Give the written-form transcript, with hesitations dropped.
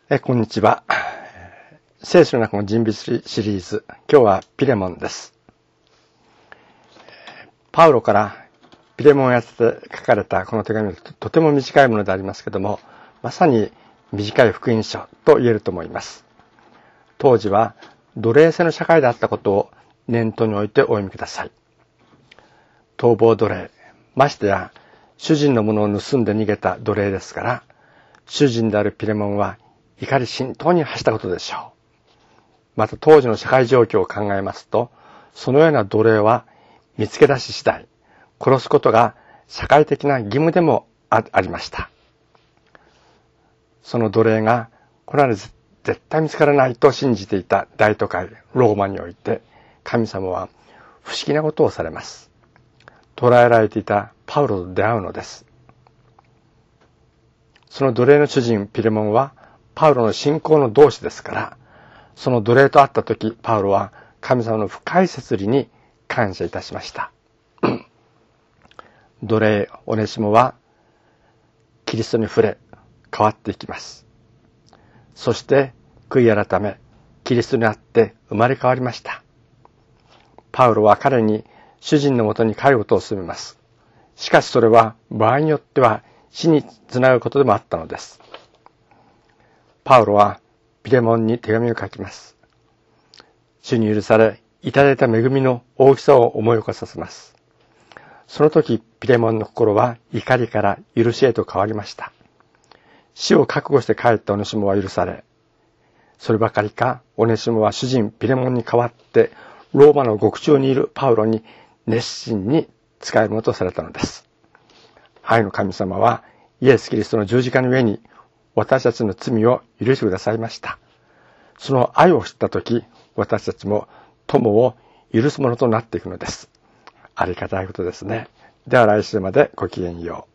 こんにちは。聖書の中の人物シリーズ、今日はピレモンです。パウロからピレモンをやって書かれたこの手紙はとても短いものでありますけども、まさに短い福音書と言えると思います。当時は奴隷制の社会であったことを念頭に置いてお読みください。逃亡奴隷、ましてや主人のものを盗んで逃げた奴隷ですから、主人であるピレモンは怒り心頭に発したことでしょう。また当時の社会状況を考えますと、そのような奴隷は見つけ出し次第、殺すことが社会的な義務でもありました。その奴隷がこれは絶対見つからないと信じていた大都会ローマにおいて、神様は不思議なことをされます。捕らえられていたパウロと出会うのです。その奴隷の主人ピレモンはパウロの信仰の同志ですから、その奴隷と会ったとき、パウロは神様の深い摂理に感謝いたしました。奴隷オネシモはキリストに触れ変わっていきます。そして悔い改め、キリストにあって生まれ変わりました。パウロは彼に主人のもとに帰ることを勧めます。しかしそれは場合によっては死につながることでもあったのです。パウロはピレモンに手紙を書きます。主に許されいただいた恵みの大きさを思い起こさせます。その時ピレモンの心は怒りから許しへと変わりました。死を覚悟して帰ったオネシモは許され、そればかりかオネシモは主人ピレモンに代わってローマの獄中にいるパウロに熱心に仕えるものとされたのです。愛の神様はイエス・キリストの十字架の上に私たちの罪を許してくださいました。その愛を知ったとき、私たちも友を許すものとなっていくのです。ありがたいことですね。では来週までごきげんよう。